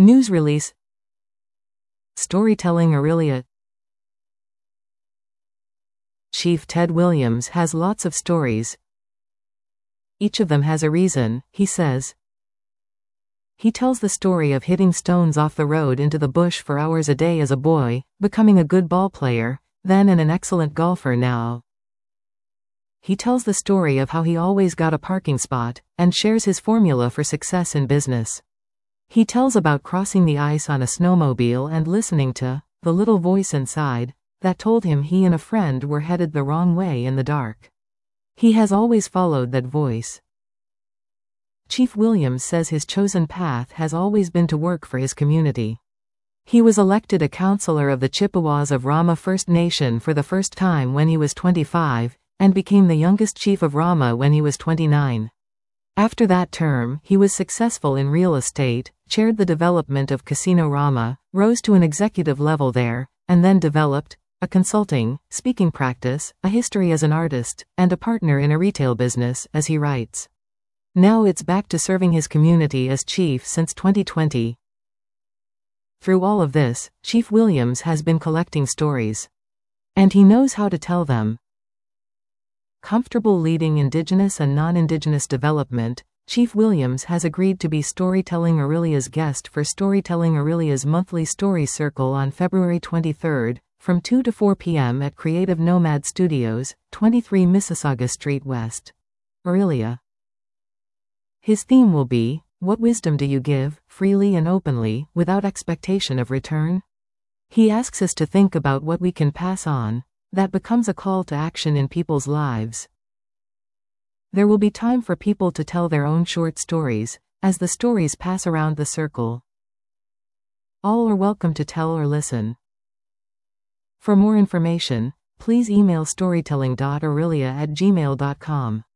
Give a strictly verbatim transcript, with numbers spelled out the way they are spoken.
News release. Storytelling Aurelia. Chief Ted Williams has lots of stories. Each of them has a reason, he says. He tells the story of hitting stones off the road into the bush for hours a day as a boy, becoming a good ball player, then and an excellent golfer now. He tells the story of how he always got a parking spot, and shares his formula for success in business. He tells about crossing the ice on a snowmobile and listening to the little voice inside that told him he and a friend were headed the wrong way in the dark. He has always followed that voice. Chief Williams says his chosen path has always been to work for his community. He was elected a councillor of the Chippewas of Rama First Nation for the first time when he was twenty-five, and became the youngest chief of Rama when he was twenty-nine. After that term, he was successful in real estate, chaired the development of Casino Rama, rose to an executive level there, and then developed a consulting, speaking practice, a history as an artist, and a partner in a retail business, as he writes. Now it's back to serving his community as chief since twenty twenty. Through all of this, Chief Williams has been collecting stories. And he knows how to tell them. Comfortable leading Indigenous and non-Indigenous development, Chief Williams has agreed to be Storytelling Aurelia's guest for Storytelling Aurelia's monthly Story Circle on February twenty-third, from two to four p m at Creative Nomad Studios, twenty-three Mississauga Street West, Aurelia. His theme will be, what wisdom do you give, freely and openly, without expectation of return? He asks us to think about what we can pass on, that becomes a call to action in people's lives. There will be time for people to tell their own short stories, as the stories pass around the circle. All are welcome to tell or listen. For more information, please email storytelling dot aurelia at gmail dot com.